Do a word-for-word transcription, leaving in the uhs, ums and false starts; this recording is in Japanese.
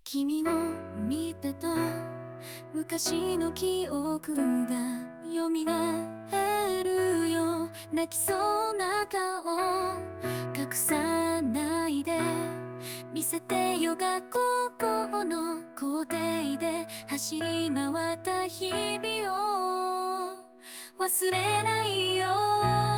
君を見てた昔の記憶が蘇るよ。泣きそうな顔隠さないで見せてよ。学校の校庭で走り回った日々を忘れないよ。